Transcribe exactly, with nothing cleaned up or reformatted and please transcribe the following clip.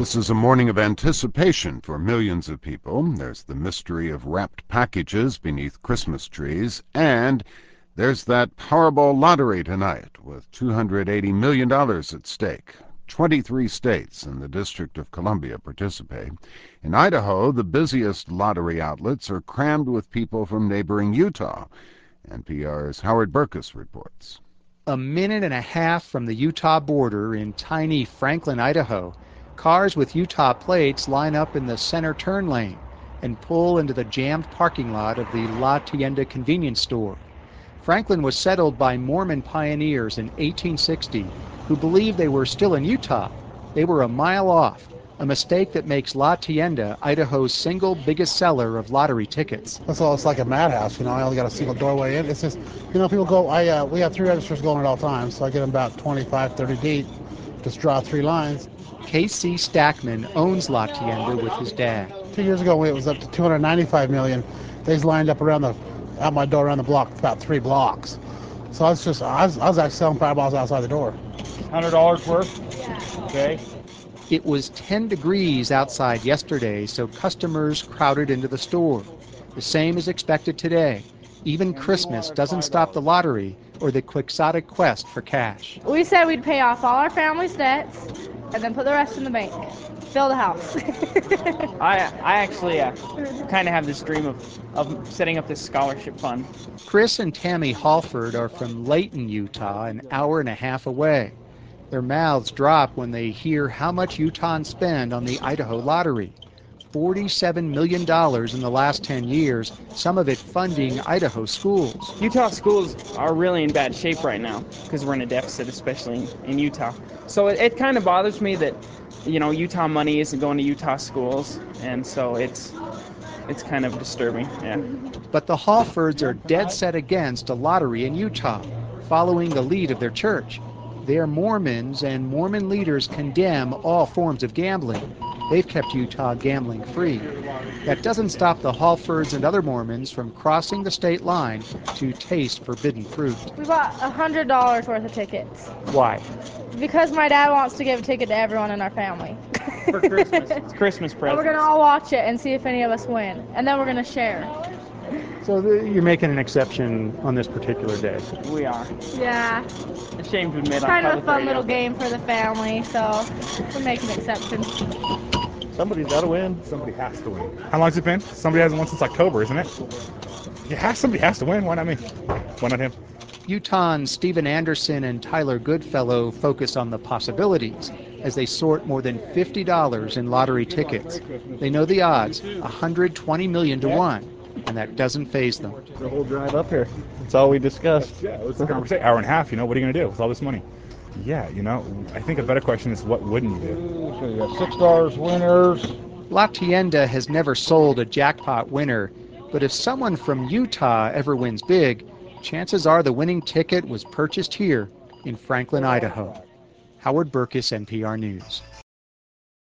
This is a morning of anticipation for millions of people. There's the mystery of wrapped packages beneath Christmas trees, and there's that Powerball lottery tonight with two hundred eighty million dollars at stake. twenty-three states and the District of Columbia participate. In Idaho, the busiest lottery outlets are crammed with people from neighboring Utah. N P R's Howard Burkus reports. A minute and a half from the Utah border in tiny Franklin, Idaho, cars with Utah plates line up in the center turn lane and pull into the jammed parking lot of the La Tienda convenience store. Franklin was settled by Mormon pioneers in eighteen sixty who believed they were still in Utah. They were a mile off, a mistake that makes La Tienda Idaho's single biggest seller of lottery tickets. So it's like a madhouse, you know. I only got a single doorway in. It's just, you know, people go, I uh, we have three registers going at all times, so I get them about twenty-five, thirty deep, just draw three lines. K C Stackman owns La Tienda with his dad. Two years ago, when it was up to two hundred ninety-five million, they lined up around the, out my door around the block, about three blocks. So I was just, I was, I was actually selling fireballs outside the door. one hundred dollars worth? Yeah. Okay. It was ten degrees outside yesterday, so customers crowded into the store. The same is expected today. Even Christmas doesn't stop the lottery or the quixotic quest for cash. We said we'd pay off all our family's debts and then put the rest in the bank. Fill the house. I I actually uh, kind of have this dream of, of setting up this scholarship fund. Chris and Tammy Halford are from Layton, Utah, an hour and a half away. Their mouths drop when they hear how much Utahns spend on the Idaho lottery. forty-seven million dollars in the last ten years, some of it funding Idaho schools. Utah schools are really in bad shape right now because we're in a deficit, especially in, in Utah. So it, it kind of bothers me that, you know, Utah money isn't going to Utah schools, and so it's it's kind of disturbing, yeah. But the Halfords are dead set against a lottery in Utah, following the lead of their church. They're Mormons, and Mormon leaders condemn all forms of gambling. They've kept Utah gambling free. That doesn't stop the Halfords and other Mormons from crossing the state line to taste forbidden fruit. We bought one hundred dollars worth of tickets. Why? Because my dad wants to give a ticket to everyone in our family. For Christmas. It's Christmas presents. And we're going to all watch it and see if any of us win. And then we're going to share. So the, you're making an exception on this particular day. We are. Yeah. Ashamed to admit on Kind of a public fun radio. little game for the family, so we're making exceptions. Somebody's got to win. Somebody has to win. How long has it been? Somebody hasn't won since October, isn't it? Yeah, somebody has to win. Why not me? Why not him? Utahns Steven Anderson and Tyler Goodfellow focus on the possibilities as they sort more than fifty dollars in lottery tickets. They know the odds, one hundred twenty million to one, and that doesn't faze them. The whole drive up here. That's all we discussed. Yeah, it's a conversation. Hour and a half, you know, what are you going to do with all this money? Yeah, you know, I think a better question is what wouldn't you do? So you got six dollars winners. La Tienda has never sold a jackpot winner, but if someone from Utah ever wins big, chances are the winning ticket was purchased here in Franklin, Idaho. Howard Burkus, N P R News.